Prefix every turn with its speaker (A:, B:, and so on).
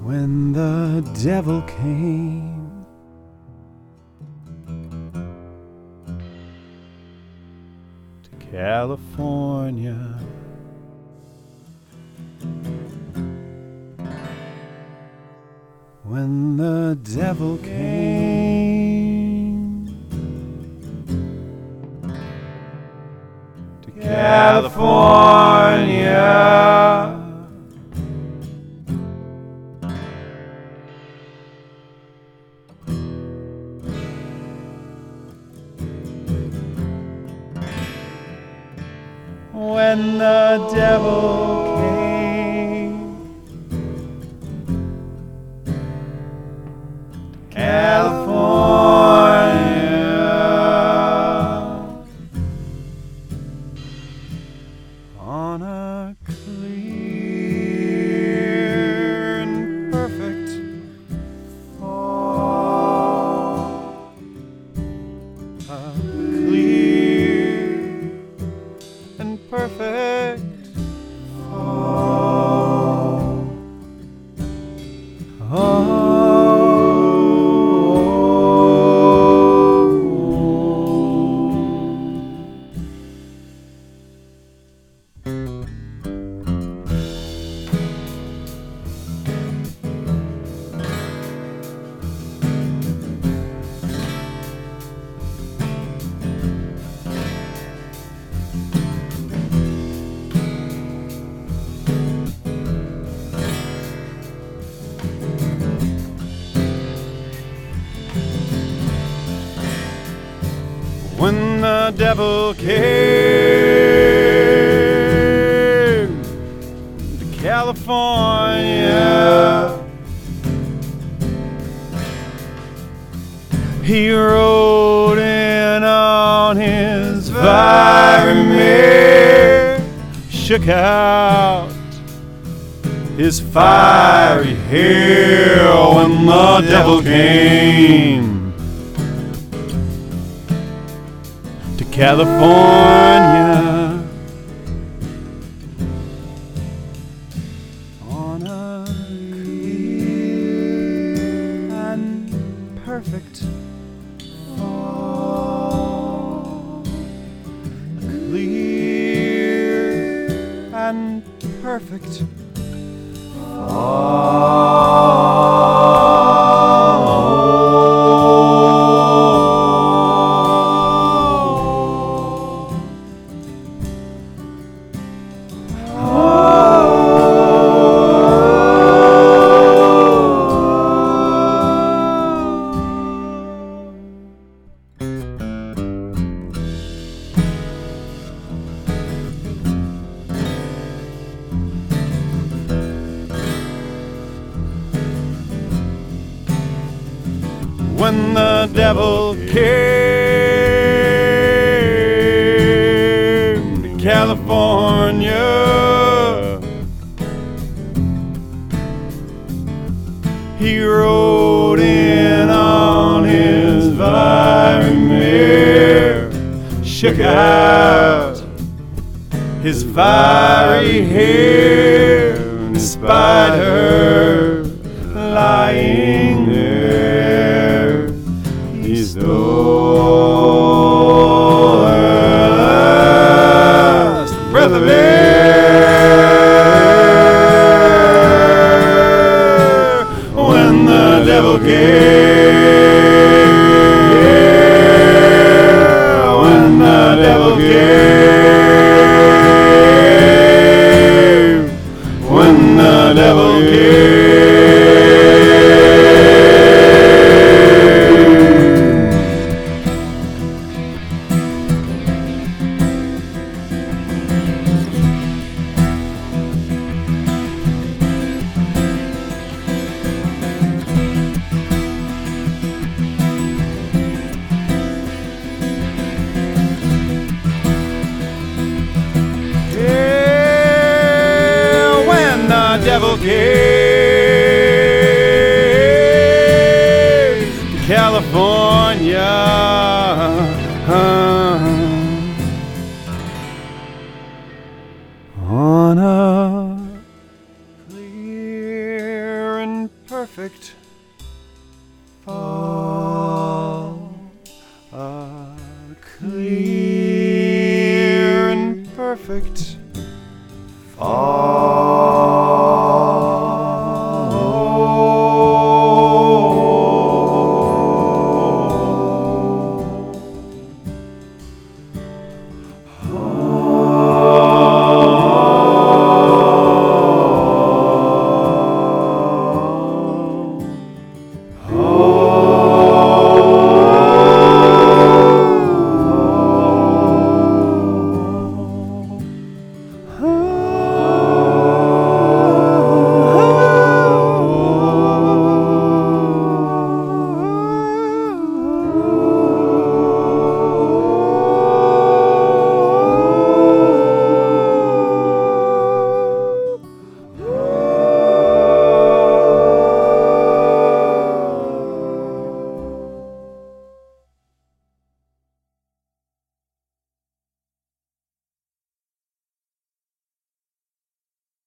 A: When the devil came to California, when the devil came to California, when the devil came to California on a clear and perfect fall, a clear and perfect fall. When the devil came to California, he rode in on his fiery mare, shook out his fiery hair when the devil came to California on a clear and perfect fall, a clear and perfect when the devil came to California, he rode in on his fiery mare, shook out his fiery hair, and spied her lying there. He stole her last breath of air when the devil came, when the devil came, when the devil came. Devil came to California on a clear and perfect fall, a clear and perfect fall.